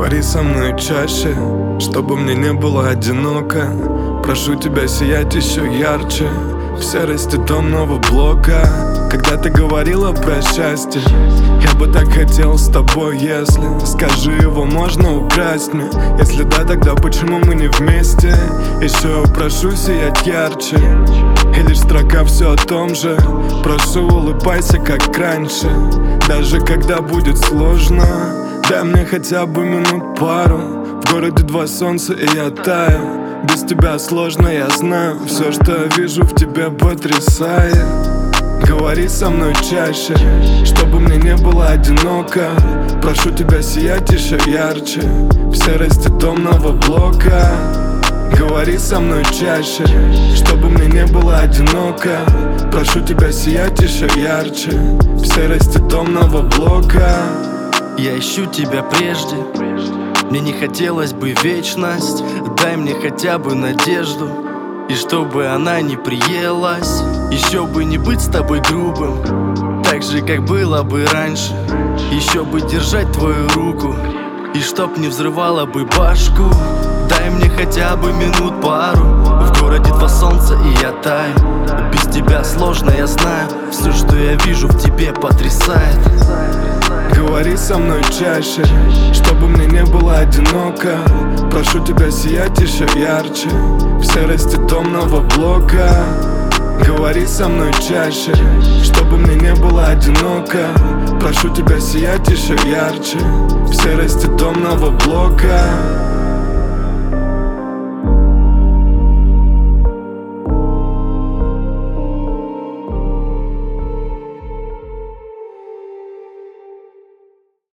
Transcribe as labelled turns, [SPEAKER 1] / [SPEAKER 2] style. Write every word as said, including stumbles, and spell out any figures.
[SPEAKER 1] Говори со мной чаще, чтобы мне не было одиноко. Прошу тебя сиять еще ярче в серости томного блока. Когда ты говорила про счастье, я бы так хотел с тобой, если скажи, его можно украсть мне. Если да, тогда почему мы не вместе? Еще прошу сиять ярче, и лишь строка все о том же. Прошу, улыбайся, как раньше, даже когда будет сложно. Дай мне хотя бы минут пару. В городе два солнца и я таю. Без тебя сложно, я знаю. Все, что я вижу в тебе, потрясает. Говори со мной чаще, чтобы мне не было одиноко. Прошу тебя сиять еще ярче в серости томного блока. Говори со мной чаще, чтобы мне не было одиноко. Прошу тебя сиять еще ярче в серости томного блока.
[SPEAKER 2] Я ищу тебя прежде, мне не хотелось бы вечность. Дай мне хотя бы надежду, и чтобы она не приелась. Еще бы не быть с тобой грубым, так же, как было бы раньше. Еще бы держать твою руку, и чтоб не взрывала бы башку. Дай мне хотя бы минут пару. В городе два солнца и я таю. Без тебя сложно, я знаю. Все, что я вижу в тебе, потрясает.
[SPEAKER 1] Говори со мной чаще, чтобы мне не было одиноко. Прошу тебя сиять еще ярче в серости томного блока. Говори со мной чаще, чтобы мне не было одиноко. Прошу тебя сиять еще ярче в серости томного блока.